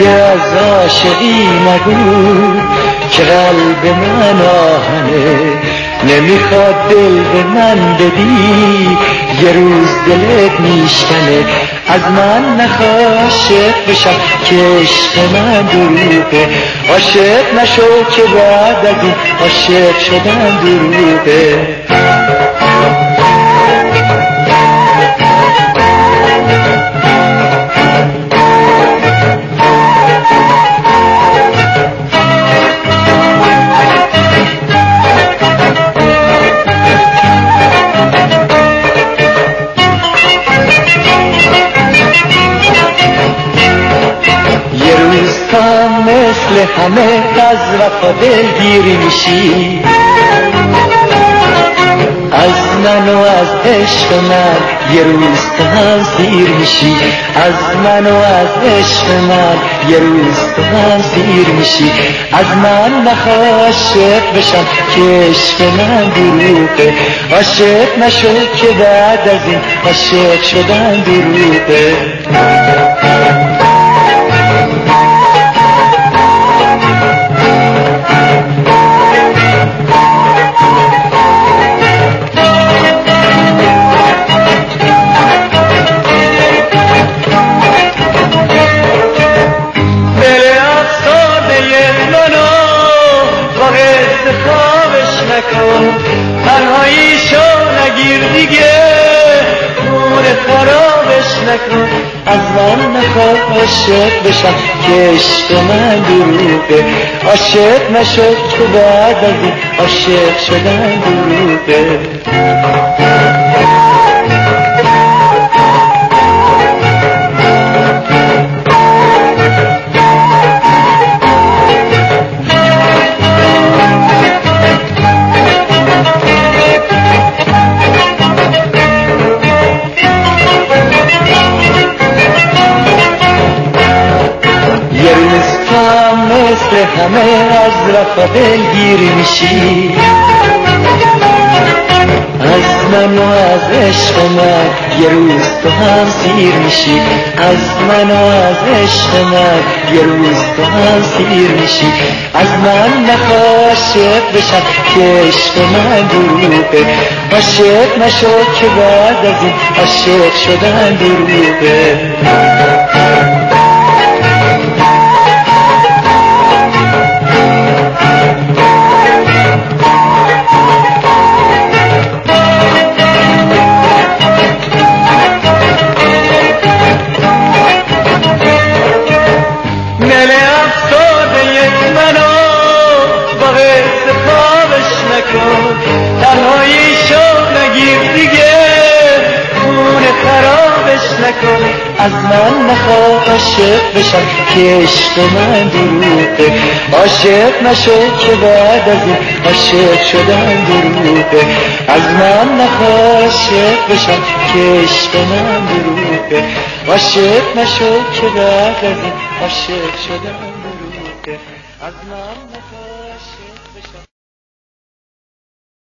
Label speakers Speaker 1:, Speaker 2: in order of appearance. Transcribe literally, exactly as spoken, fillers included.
Speaker 1: دیگه از عاشقی نگو که قلب من آهنه، نمیخواد دل به من بدی یه روز دلت میشکنه. از من نخواه عاشق بشم که عشق من دروغه، عاشق نشو که بعد از این عاشق شدن دروغه. مثل همه از وفا دلگیری میشی، از من و از عشق من یه روز تو هم سیر میشی. از من و از عشق من یه روز تو هم سیر میشی. از من نخواه عاشق بشم که عشق من دروغه، عاشق نشو که بعد از این عاشق شدن دروغه. تنهایی شو نگیر دیگه، خون خرابش نکن. از من نخواه عاشق بشم که عشق من دروغه، عاشق نشو که بعد از این عاشق شدن دروغه. مثل همه از وفا دلگیری میشی، از من و از عشق من یه روز تو هم سیر میشی. از من و از عشق من یه روز تو هم سیر میشی. از من نخواه عاشق بشم که عشق من دروغه، عاشق نشو که بعد از این عاشق شدن دروغه. تنهایی شو نگیر دیگه، خون خرابش نکن. از من نخواه عاشق بشم که عشق من دروغه، عاشق نشو که بعد از این عاشق شدن دروغه. از من نخواه عاشق بشم که عشق من دروغه، عاشق نشو که بعد از این عاشق شدن دروغه. از من نخواه عاشق بشم